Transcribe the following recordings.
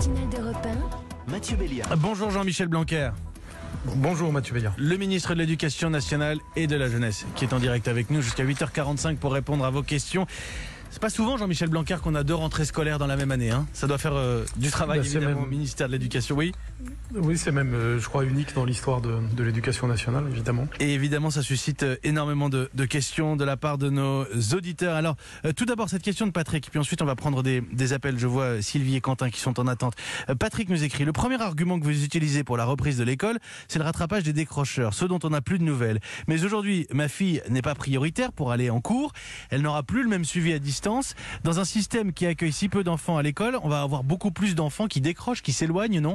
matinale d'Europe 1. Mathieu Béliard. Bonjour Jean-Michel Blanquer. Bonjour Mathieu Béliard. Le ministre de l'Éducation nationale et de la jeunesse qui est en direct avec nous jusqu'à 8h45 pour répondre à vos questions. C'est pas souvent, Jean-Michel Blanquer, qu'on a 2 rentrées scolaires dans la même année. Hein. Ça doit faire du travail, évidemment, au ministère de l'Éducation, oui. Oui, c'est même, je crois, unique dans l'histoire de l'éducation nationale, évidemment. Et évidemment, ça suscite énormément de questions de la part de nos auditeurs. Alors, tout d'abord, cette question de Patrick, puis ensuite, on va prendre des appels. Je vois Sylvie et Quentin qui sont en attente. Patrick nous écrit: le premier argument que vous utilisez pour la reprise de l'école, c'est le rattrapage des décrocheurs, ceux dont on n'a plus de nouvelles. Mais aujourd'hui, ma fille n'est pas prioritaire pour aller en cours. Elle n'aura plus le même suivi à distance. Dans un système qui accueille si peu d'enfants à l'école, on va avoir beaucoup plus d'enfants qui décrochent, qui s'éloignent, non ?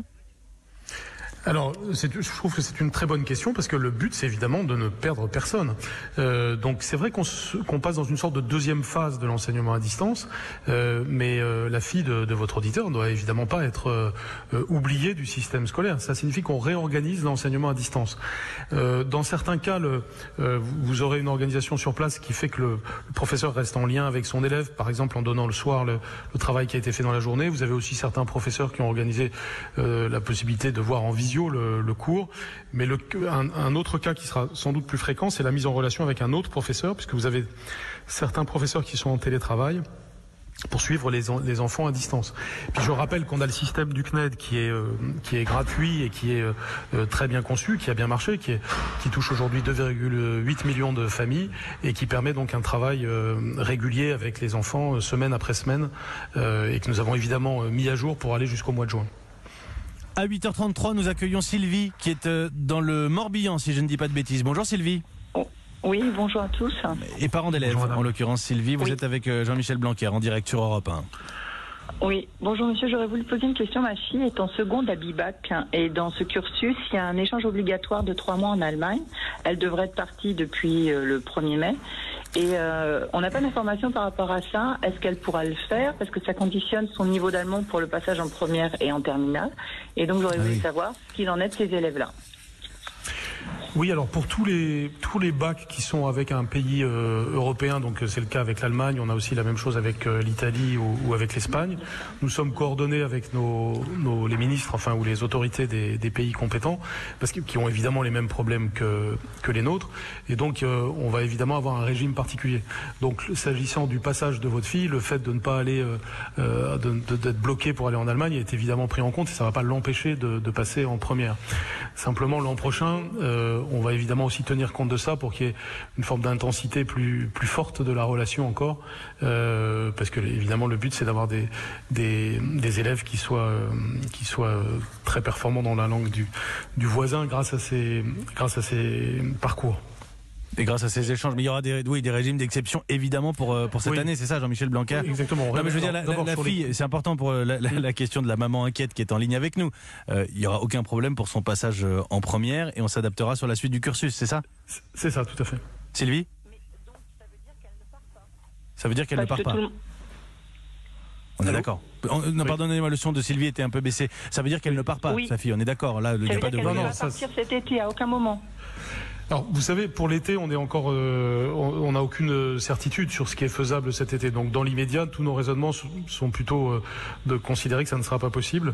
Alors, je trouve que c'est une très bonne question parce que le but, c'est évidemment de ne perdre personne. Donc, c'est vrai qu'on passe dans une sorte de deuxième phase de l'enseignement à distance, mais la fille de votre auditeur ne doit évidemment pas être oubliée du système scolaire. Ça signifie qu'on réorganise l'enseignement à distance. Dans certains cas, vous aurez une organisation sur place qui fait que le professeur reste en lien avec son élève, par exemple en donnant le soir le travail qui a été fait dans la journée. Vous avez aussi certains professeurs qui ont organisé la possibilité de voir en visio le cours, mais un autre cas qui sera sans doute plus fréquent, c'est la mise en relation avec un autre professeur, puisque vous avez certains professeurs qui sont en télétravail pour suivre les enfants à distance. Puis je rappelle qu'on a le système du CNED qui est gratuit et qui est très bien conçu, qui a bien marché, qui touche aujourd'hui 2,8 millions de familles et qui permet donc un travail régulier avec les enfants semaine après semaine et que nous avons évidemment mis à jour pour aller jusqu'au mois de juin. À 8h33, nous accueillons Sylvie qui est dans le Morbihan, si je ne dis pas de bêtises. Bonjour Sylvie. Oui, bonjour à tous. Et parents d'élèves, en l'occurrence Sylvie. Vous êtes avec Jean-Michel Blanquer en direct sur Europe 1. Oui, bonjour monsieur, j'aurais voulu poser une question. Ma fille est en seconde à BIBAC et dans ce cursus, il y a un échange obligatoire de 3 mois en Allemagne. Elle devrait être partie depuis le 1er mai. Et on n'a pas d'informations par rapport à ça. Est-ce qu'elle pourra le faire? Parce que ça conditionne son niveau d'allemand pour le passage en première et en terminale. Et donc j'aurais voulu savoir ce qu'il en est de ces élèves-là. Oui, alors pour tous les bacs qui sont avec un pays européen, donc c'est le cas avec l'Allemagne, on a aussi la même chose avec l'Italie ou avec l'Espagne. Nous sommes coordonnés avec les ministres, enfin ou les autorités des pays compétents, parce qui ont évidemment les mêmes problèmes que les nôtres, et donc on va évidemment avoir un régime particulier. Donc s'agissant du passage de votre fille, le fait de ne pas aller, d'être bloqué pour aller en Allemagne est évidemment pris en compte, et ça ne va pas l'empêcher de passer en première. Simplement l'an prochain, on va évidemment aussi tenir compte de ça pour qu'il y ait une forme d'intensité plus forte de la relation encore, parce que évidemment le but c'est d'avoir des élèves qui soient très performants dans la langue du voisin grâce à ces parcours. Et grâce à ces échanges, mais il y aura des régimes d'exception évidemment pour cette année, c'est ça Jean-Michel Blanquer? Oui, exactement. Non, mais je veux dire, la fille, c'est important pour la question de la maman inquiète qui est en ligne avec nous. Il n'y aura aucun problème pour son passage en première et on s'adaptera sur la suite du cursus, c'est ça? C'est ça, tout à fait. Sylvie? Mais donc ça veut dire qu'elle ne part pas. Ça veut dire qu'elle ne part pas. On est d'accord. Non, pardonnez-moi, le son de Sylvie était un peu baissé. Ça veut dire qu'elle ne part pas, sa fille, on est d'accord. Là, il n'y a pas de... Elle ne va pas partir cet été à aucun moment. Alors, vous savez, pour l'été, on est encore, on n'a aucune certitude sur ce qui est faisable cet été. Donc, dans l'immédiat, tous nos raisonnements sont plutôt de considérer que ça ne sera pas possible.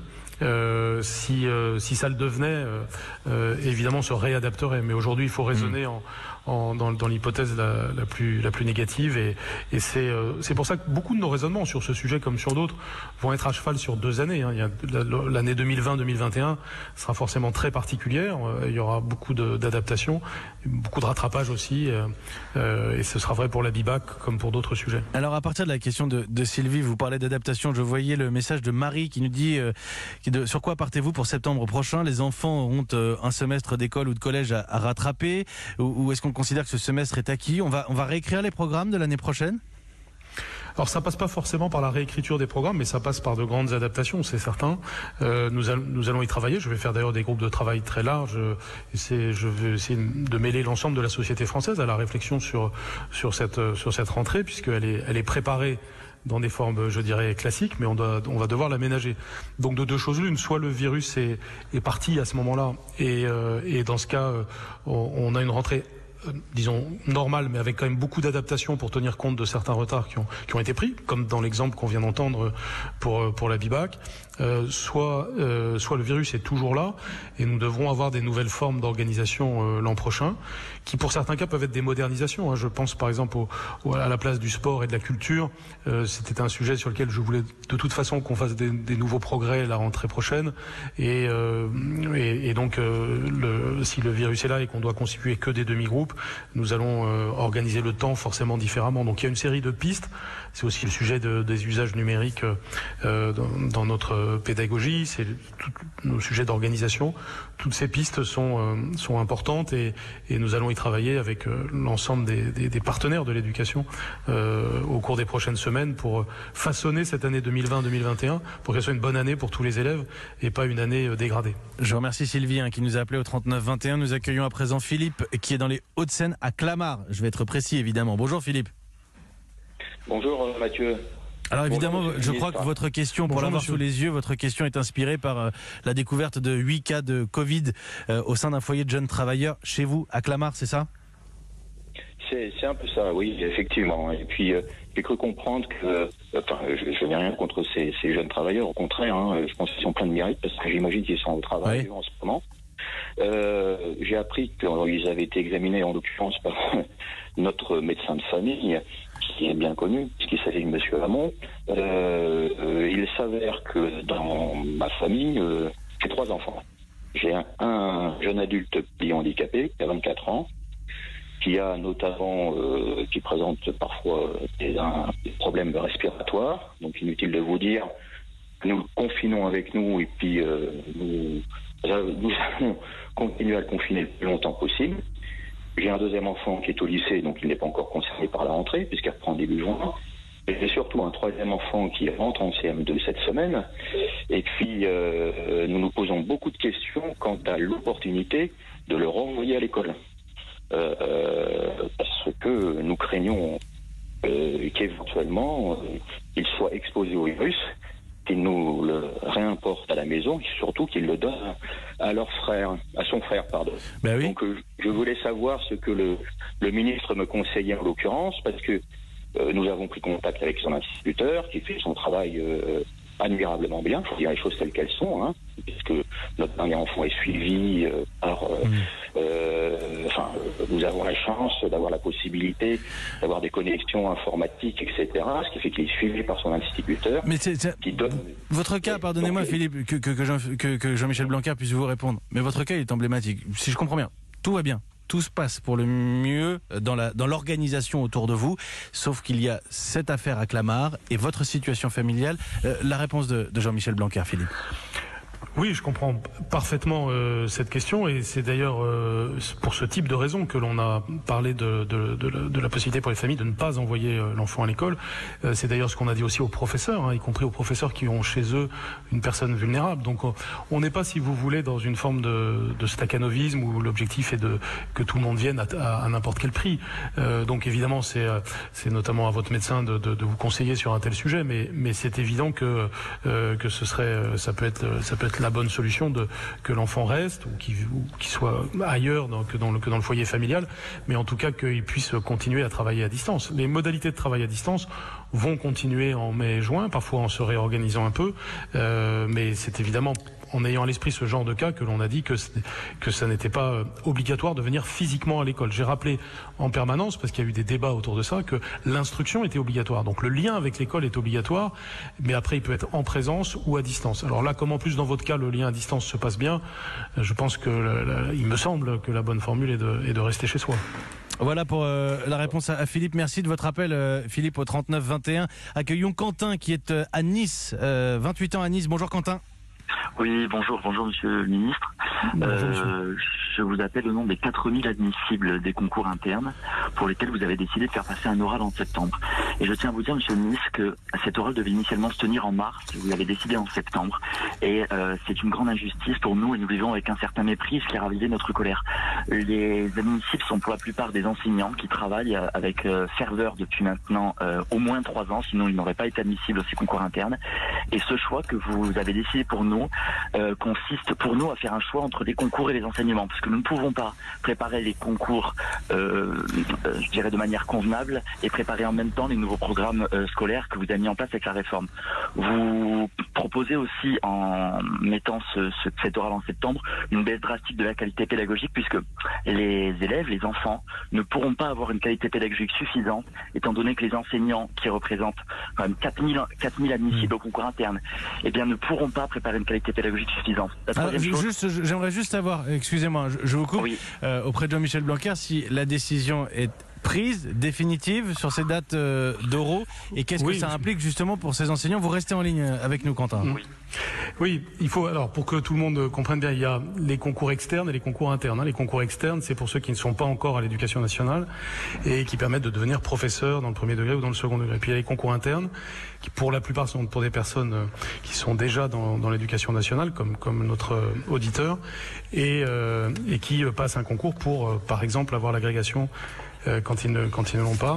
Si ça le devenait, évidemment, on se réadapterait. Mais aujourd'hui, il faut raisonner dans l'hypothèse la plus négative. Et c'est pour ça que beaucoup de nos raisonnements sur ce sujet, comme sur d'autres, vont être à cheval sur 2 années. Hein. L'année 2020-2021 sera forcément très particulière. Il y aura beaucoup d'adaptations. Beaucoup de rattrapage aussi, et ce sera vrai pour la BIBAC comme pour d'autres sujets. Alors à partir de la question de Sylvie, vous parlez d'adaptation, je voyais le message de Marie qui nous dit sur quoi partez-vous pour septembre prochain? Les enfants auront un semestre d'école ou de collège à rattraper, ou est-ce qu'on considère que ce semestre est acquis? On va réécrire les programmes de l'année prochaine? Alors ça passe pas forcément par la réécriture des programmes, mais ça passe par de grandes adaptations, c'est certain. Nous allons y travailler. Je vais faire d'ailleurs des groupes de travail très larges. Je vais essayer de mêler l'ensemble de la société française à la réflexion sur cette rentrée, puisqu'elle est préparée dans des formes, je dirais, classiques, mais on va devoir l'aménager. Donc de 2 choses l'une, soit le virus est parti à ce moment-là, et dans ce cas, on a une rentrée disons, normale, mais avec quand même beaucoup d'adaptations pour tenir compte de certains retards qui ont été pris, comme dans l'exemple qu'on vient d'entendre pour la BIBAC. Soit le virus est toujours là et nous devrons avoir des nouvelles formes d'organisation l'an prochain, qui pour certains cas peuvent être des modernisations. Je pense par exemple à la place du sport et de la culture. C'était un sujet sur lequel je voulais de toute façon qu'on fasse des nouveaux progrès la rentrée prochaine. Et donc si le virus est là et qu'on doit constituer que des demi-groupes, nous allons organiser le temps forcément différemment. Donc il y a une série de pistes. C'est aussi le sujet des usages numériques dans notre pédagogie, c'est tous nos sujets d'organisation. Toutes ces pistes sont importantes et nous allons y travailler avec l'ensemble des partenaires de l'éducation au cours des prochaines semaines pour façonner cette année 2020-2021 pour qu'elle soit une bonne année pour tous les élèves et pas une année dégradée. Je remercie Sylvie qui nous a appelé au 3921. Nous accueillons à présent Philippe qui est dans les Hauts-de-Seine à Clamart. Je vais être précis évidemment. Bonjour Philippe. Bonjour Mathieu. Alors évidemment, bonjour, je crois que votre question, pour l'avoir sous les yeux, votre question est inspirée par la découverte de 8 cas de Covid au sein d'un foyer de jeunes travailleurs chez vous, à Clamart, c'est ça ? C'est un peu ça, oui, effectivement. Et puis, j'ai cru comprendre que... je n'ai rien contre ces jeunes travailleurs, au contraire, je pense qu'ils sont pleins de mérite, parce que j'imagine qu'ils sont au travail en ce moment. J'ai appris qu'ils avaient été examinés, en l'occurrence, par notre médecin de famille, qui est bien connu, puisqu'il s'agit de Monsieur Hamon. Il s'avère que dans ma famille, j'ai 3 enfants. J'ai un jeune adulte handicapé, qui a 24 ans, qui a notamment, qui présente parfois des problèmes respiratoires. Donc inutile de vous dire, nous le confinons avec nous et puis nous allons continuer à le confiner le plus longtemps possible. J'ai un deuxième enfant qui est au lycée, donc il n'est pas encore concerné par la rentrée, puisqu'il reprend début juin. Et j'ai surtout un troisième enfant qui rentre en CM2 cette semaine. Et puis, nous nous posons beaucoup de questions quant à l'opportunité de le renvoyer à l'école. Parce que nous craignons qu'éventuellement, il soit exposé au virus, qu'il nous le réimporte à la maison et surtout qu'il le donne à son frère. Ben oui. Donc je voulais savoir ce que le ministre me conseillait en l'occurrence, parce que nous avons pris contact avec son instituteur qui fait son travail admirablement bien, il faut dire les choses telles qu'elles sont, puisque notre dernier enfant est suivi par... nous avons la chance d'avoir la possibilité d'avoir des connexions informatiques, etc., ce qui fait qu'il est suivi par son instituteur. Mais votre cas, pardonnez-moi Philippe, que Jean-Michel Blanquer puisse vous répondre, mais votre cas est emblématique. Si je comprends bien, tout va bien. Tout se passe pour le mieux dans l'organisation autour de vous, sauf qu'il y a cette affaire à Clamart et votre situation familiale. La réponse de Jean-Michel Blanquer, Philippe. Oui, je comprends parfaitement cette question et c'est d'ailleurs pour ce type de raison que l'on a parlé de la possibilité pour les familles de ne pas envoyer l'enfant à l'école. C'est d'ailleurs ce qu'on a dit aussi aux professeurs, y compris aux professeurs qui ont chez eux une personne vulnérable. Donc on n'est pas, si vous voulez, dans une forme de stakhanovisme où l'objectif est que tout le monde vienne à n'importe quel prix. Donc évidemment, c'est notamment à votre médecin de vous conseiller sur un tel sujet, mais c'est évident que ça peut être la bonne solution que l'enfant reste ou qu'il soit ailleurs que dans le foyer familial, mais en tout cas qu'il puisse continuer à travailler à distance. Les modalités de travail à distance vont continuer en mai et juin, parfois en se réorganisant un peu, mais c'est évidemment en ayant à l'esprit ce genre de cas que l'on a dit que ça n'était pas obligatoire de venir physiquement à l'école. J'ai rappelé en permanence, parce qu'il y a eu des débats autour de ça, que l'instruction était obligatoire. Donc le lien avec l'école est obligatoire, mais après il peut être en présence ou à distance. Alors là, comme en plus dans votre cas le lien à distance se passe bien, je pense il me semble que la bonne formule est de rester chez soi. Voilà pour la réponse à Philippe. Merci de votre appel, Philippe, au 3921. Accueillons Quentin qui est à Nice, 28 ans à Nice. Bonjour Quentin. Oui, bonjour monsieur le ministre. Bonjour, monsieur. Je vous appelle au nom des 4000 admissibles des concours internes pour lesquels vous avez décidé de faire passer un oral en septembre. Et je tiens à vous dire, monsieur le ministre, que cet oral devait initialement se tenir en mars, vous l'avez décidé en septembre. Et c'est une grande injustice pour nous et nous vivons avec un certain mépris, ce qui a ravivé notre colère. Les admissibles sont pour la plupart des enseignants qui travaillent avec ferveur depuis maintenant au moins 3 ans, sinon ils n'auraient pas été admissibles à ces concours internes. Et ce choix que vous avez décidé pour nous consiste pour nous à faire un choix entre les concours et les enseignements, parce que nous ne pouvons pas préparer les concours, je dirais de manière convenable, et préparer en même temps les nouveaux programmes scolaires que vous avez mis en place avec la réforme. Vous proposez aussi, en mettant cet oral en septembre, une baisse drastique de la qualité pédagogique, puisque les élèves, les enfants, ne pourront pas avoir une qualité pédagogique suffisante, étant donné que les enseignants, qui représentent quand même 4000 admissibles au concours interne, eh bien, ne pourront pas préparer une qualité pédagogique suffisante. J'aimerais juste savoir, excusez-moi, je vous coupe, oui. Auprès de Jean-Michel Blanquer, si la décision est prise, définitive, sur ces dates d'oraux, et qu'est-ce que ça implique justement pour ces enseignants. Vous restez en ligne avec nous, Quentin. Oui, il faut, alors pour que tout le monde comprenne bien, il y a les concours externes et les concours internes. Les concours externes, c'est pour ceux qui ne sont pas encore à l'éducation nationale et qui permettent de devenir professeur dans le premier degré ou dans le second degré. Puis il y a les concours internes, qui pour la plupart sont pour des personnes qui sont déjà dans l'éducation nationale, comme notre auditeur, et qui passent un concours pour, par exemple, avoir l'agrégation quand ils ne l'ont pas.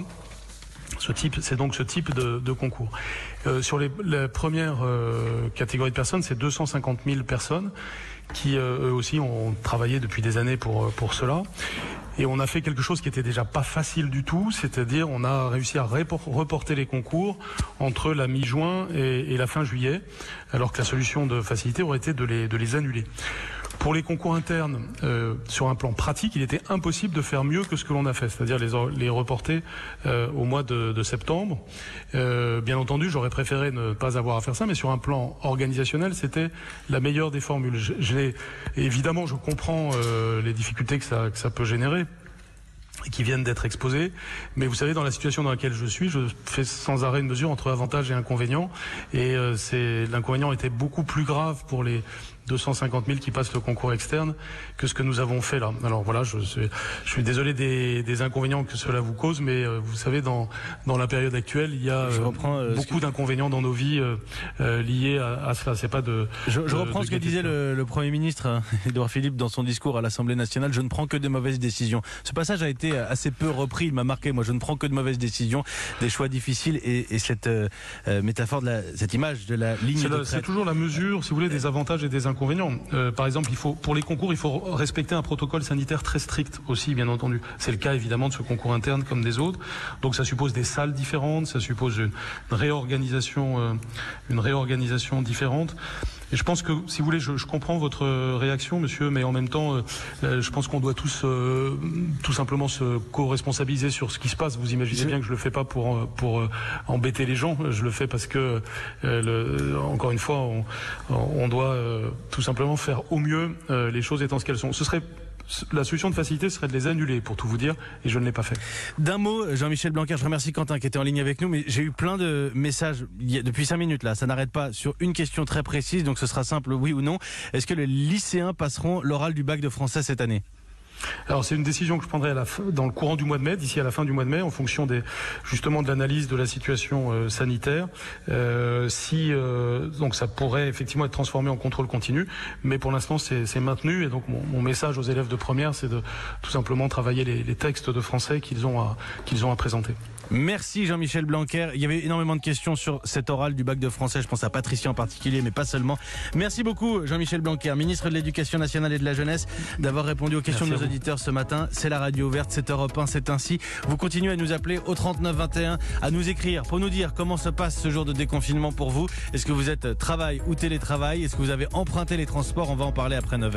C'est donc ce type de concours. Sur la première catégorie de personnes, c'est 250 000 personnes qui, eux aussi, ont travaillé depuis des années pour cela. Et on a fait quelque chose qui était déjà pas facile du tout, c'est-à-dire on a réussi à reporter les concours entre la mi-juin et la fin juillet, alors que la solution de facilité aurait été de les annuler. Pour les concours internes, sur un plan pratique, il était impossible de faire mieux que ce que l'on a fait, c'est-à-dire les reporter au mois de septembre. Bien entendu, j'aurais préféré ne pas avoir à faire ça, mais sur un plan organisationnel, c'était la meilleure des formules. Évidemment, je comprends les difficultés que ça peut générer, qui viennent d'être exposés. Mais vous savez, dans la situation dans laquelle je suis, je fais sans arrêt une mesure entre avantages et inconvénients. Et l'inconvénient était beaucoup plus grave pour les 250 000 qui passent le concours externe que ce que nous avons fait là. Alors voilà, je suis désolé des inconvénients que cela vous cause, mais vous savez, dans la période actuelle, il y a beaucoup d'inconvénients dans nos vies liés à cela. C'est pas Je reprends ce que disait le Premier ministre Édouard Philippe dans son discours à l'Assemblée nationale. Je ne prends que de mauvaises décisions. Ce passage a été assez peu repris. Il m'a marqué. Moi, je ne prends que de mauvaises décisions, des choix difficiles, et cette métaphore cette image de la ligne de crête. C'est toujours la mesure, si vous voulez, des avantages et des inconvénients. Par exemple, pour les concours, il faut respecter un protocole sanitaire très strict aussi, bien entendu. C'est le cas évidemment de ce concours interne comme des autres. Donc ça suppose des salles différentes, ça suppose une réorganisation différente. Et je pense que, si vous voulez, je comprends votre réaction, monsieur, mais en même temps, je pense qu'on doit tous tout simplement se co-responsabiliser sur ce qui se passe. Vous imaginez bien que je le fais pas pour embêter les gens. Je le fais parce que, encore une fois, on doit tout simplement faire au mieux les choses étant ce qu'elles sont. La solution de facilité serait de les annuler, pour tout vous dire, et je ne l'ai pas fait. D'un mot, Jean-Michel Blanquer, je remercie Quentin qui était en ligne avec nous, mais j'ai eu plein de messages depuis 5 minutes là, ça n'arrête pas, sur une question très précise, donc ce sera simple, oui ou non. Est-ce que les lycéens passeront l'oral du bac de français cette année ? Alors c'est une décision que je prendrai dans le courant du mois de mai, d'ici à la fin du mois de mai, en fonction justement de l'analyse de la situation sanitaire. Donc ça pourrait effectivement être transformé en contrôle continu, mais pour l'instant c'est maintenu. Et donc mon message aux élèves de première, c'est de tout simplement travailler les textes de français qu'ils ont à présenter. Merci Jean-Michel Blanquer. Il y avait énormément de questions sur cet oral du bac de français. Je pense à Patricia en particulier, mais pas seulement. Merci beaucoup Jean-Michel Blanquer, ministre de l'Éducation nationale et de la jeunesse, d'avoir répondu aux questions de nos auditeurs ce matin. C'est la radio ouverte, c'est Europe 1, c'est ainsi. Vous continuez à nous appeler au 39 21, à nous écrire pour nous dire comment se passe ce jour de déconfinement pour vous. Est-ce que vous êtes travail ou télétravail? Est-ce que vous avez emprunté les transports? On va en parler après 9h.